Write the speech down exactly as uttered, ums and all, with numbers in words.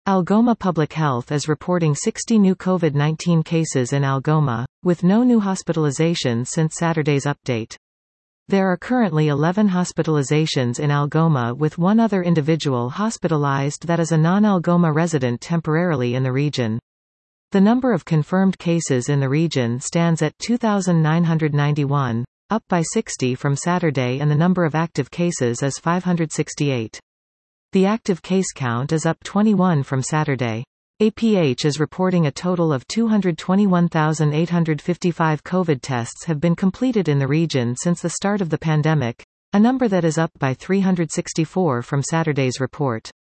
Algoma Public Health is reporting sixty new COVID nineteen cases in Algoma, with no new hospitalizations since Saturday's update. There are currently eleven hospitalizations in Algoma, with one other individual hospitalized that is a non-Algoma resident temporarily in the region. The number of confirmed cases in the region stands at two thousand nine hundred ninety-one, up by sixty from Saturday, and the number of active cases is five hundred sixty-eight. The active case count is up twenty-one from Saturday. A P H is reporting a total of two hundred twenty-one thousand eight hundred fifty-five COVID tests have been completed in the region since the start of the pandemic, a number that is up by three hundred sixty-four from Saturday's report.